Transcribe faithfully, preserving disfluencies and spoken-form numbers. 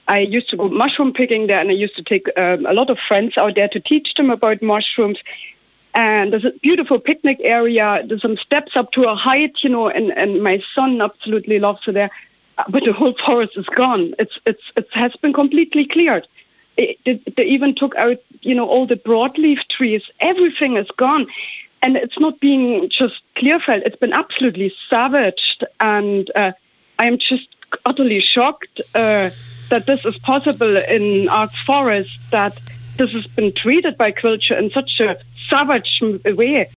I used to go mushroom picking there, and I used to take um, a lot of friends out there to teach them about mushrooms. And there's a beautiful picnic area. There's some steps up to a height, you know, and, and my son absolutely loves it there. But the whole forest is gone. It's it's it has been completely cleared. It, it, they even took out, you know, all the broadleaf trees. Everything is gone. And it's not being just clear felled. It's been absolutely savaged. And uh, I am just utterly shocked uh, that this is possible in our forest, that this has been treated by culture in such a savage way.